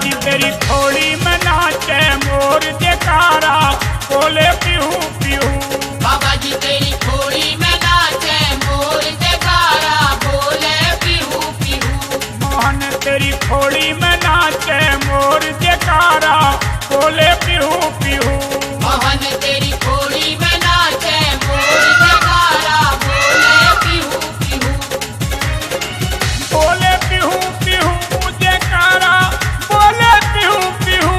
जी तेरी खोड़ी में नाचे मोर जयकारा बोले पीहू पीहू। बाबा जी तेरी खोड़ी में नाचे मोर जयकारा बोले पीहू पीहू। मोहन तेरी खोड़ी में नाचे मोर जयकारा बोले पीहू पीहू। मोहन तेरी खोड़ी में नाचे मोर जयकारा बोले पीहू पीहू। बोले पीहू पीहू जयकारा बोले पीहू पीहू।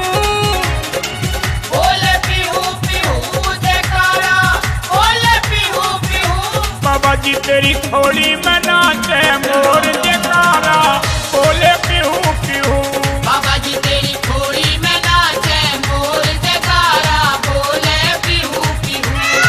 बोले पीहू पीहू जयकारा बोले पीहू पीहू। बाबा जी तेरी खोड़ी में नाचे मोर जयकारा बोले पीहू पीहू। बाबा जी तेरी खोड़ी में नाचे मोर जयकारा बोले पीहू पीहू।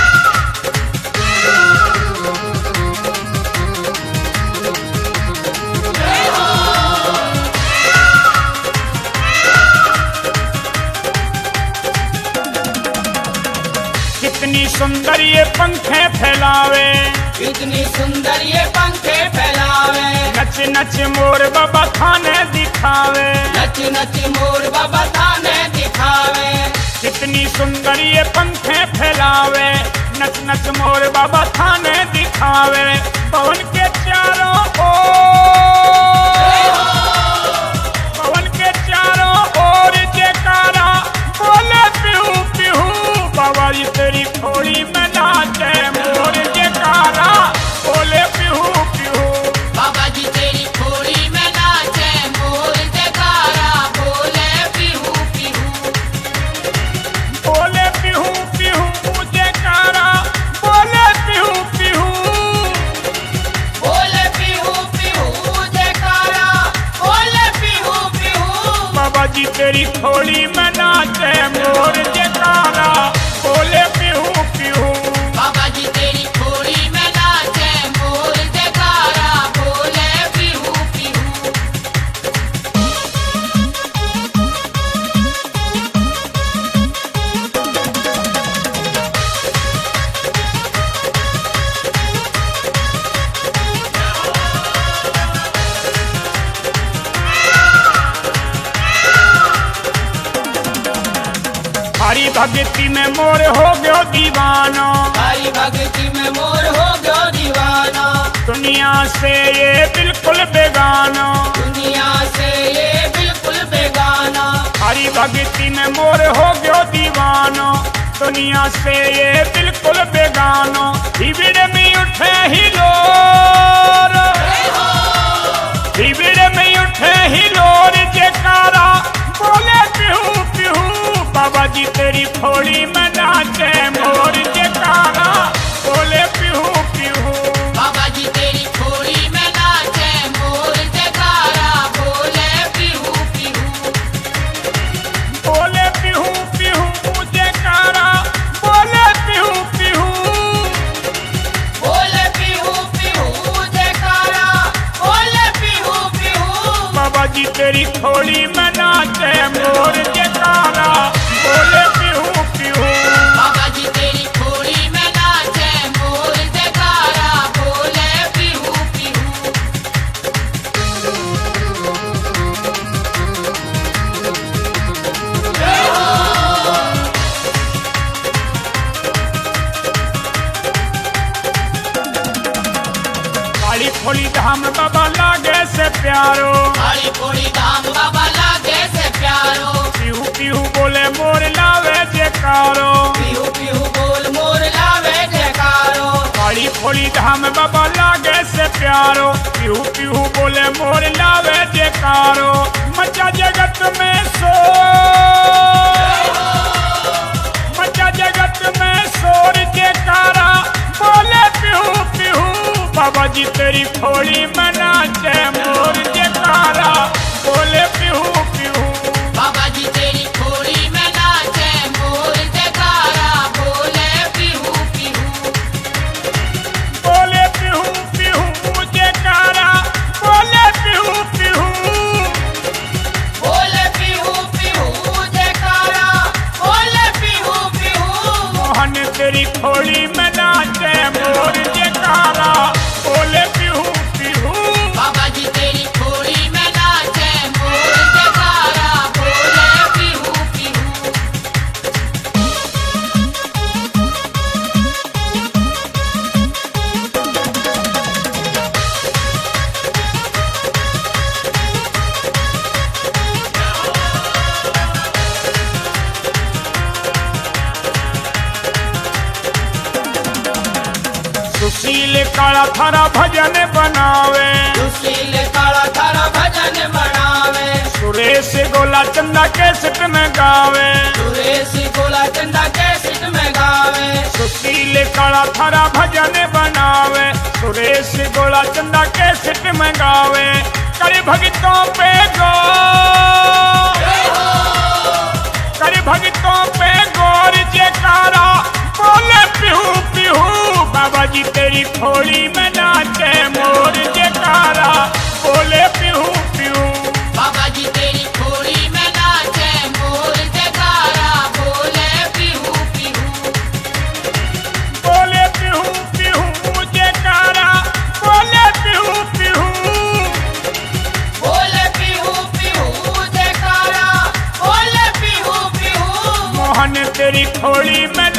कितनी सुंदर ये पंखे फैलावे इतनी सुंदर ये पंखे फैलावे। नच नच मोर बाबा थाने दिखावे। नच नच मोर बाबा थाने दिखावे। कितनी सुंदर ये पंखे फैलावे नच नच मोर बाबा थाने दिखावे। पवन के चारों ओर पवन के चारों ओर जयकारा बोले पीहू पीहू। बाबा जी तेरी खोड़ी में नाचे मोर जयकारा बोले पीहू पीहू। बाबा जी तेरी खोड़ी में नाचे मोर जयकारा बोले पीहू पीहू। बोले पीहू पीहू जयकारा बोले पीहू पीहू। बोले पीहू पीहू जयकारा बोले पीहू पीहू। बाबा जी तेरी खोड़ी में नाचे मोर जयकारा बोले पीहू पीहू। बाबा जी तेरी खोड़ी में नाचे मोर जयकारा बोले पीहू पीहू। हरी भक्ति में मोर हो गयो दीवाना। हरी भक्ति में मोर हो गयो दीवाना। दुनिया से ये बिल्कुल बेगाना। दुनिया से ये बिल्कुल बेगाना। हरी भक्ति में मोर हो गयो दीवाना। दुनिया से ये बिल्कुल बेगाना। हिबिड़ में उठे हिलोर हिबिड़ में उठे हिलोर जयकारा बोले पीहू पीहू। बाबा जी तेरी खोड़ी में नाचे मोर जयकारा बोले पीहू पीहू। बाबा जी तेरी खोड़ी में नाचे मोर जयकारा बोले पीहू पीहू। बोले पीहू पीहू जयकारा बोले पीहू पीहू। बोले पीहू पीहू जयकारा बोले पीहू पीहू। बाबा जी तेरी खोड़ी में नाचे मोर जयकारा बोले पीहू पीहू। बाबा जी तेरी खोड़ी में नाचे मोर जयकारा बोले पीहू पीहू। काली खोली धाम बाबा लागे से प्यारो। काली खोड़ी धाम बाबा लागे से प्यारो। पीहू पीहू बोले मोर लावे जयकारो। पीहू पीहू बोल मोर लावे जयकारो। काली खोली धाम बाबा लागे से प्यारो। पीहू पीहू बोले मोर लावे जयकारो। मचा जगत में शोर मचा जगत में शोर जयकारा बोले पीहू पीहू। बाबा जी तेरी खोड़ी में नाचे मोर जयकारा बोले पीहू पीहू। बाबा जी तेरी खोड़ी में नाचे मोर जयकारा बोले पीहू पीहू। बोले पीहू पीहू जयकारा बोले पीहू पीहू। बोले पीहू पीहू जयकारा बोले पीहू पीहू। मोहन तेरी खोड़ी में नाचे मोर जयकारा बोले पीहू पीहू। काला थारा भजन बनावे, सुशील काला थारा भजन बनावे, सुरेश गोला चंदा कैसेट में गावे, सुरेश गोला चंदा कैसेट में गावे, सुशील काला थारा भजन बनावे, सुरेश गोला चंदा कैसेट में गावे। कर भगतों पे कर भगतों पे गौर जयकारा बोले पिहू पिहू, बाबा जी तेरी खोली में नाचे मोर जयकारा बोले पिहू पिहू। बाबा जी तेरी खोड़ी में नाचे मोर जयकारा बोले पीहू पीहू, बोले पिहू पिहू जयकारा बोले पिहू पिहू, बोले पीहू पीहू जयकारा बोले पीहू पीहू। मोहन तेरी खोली में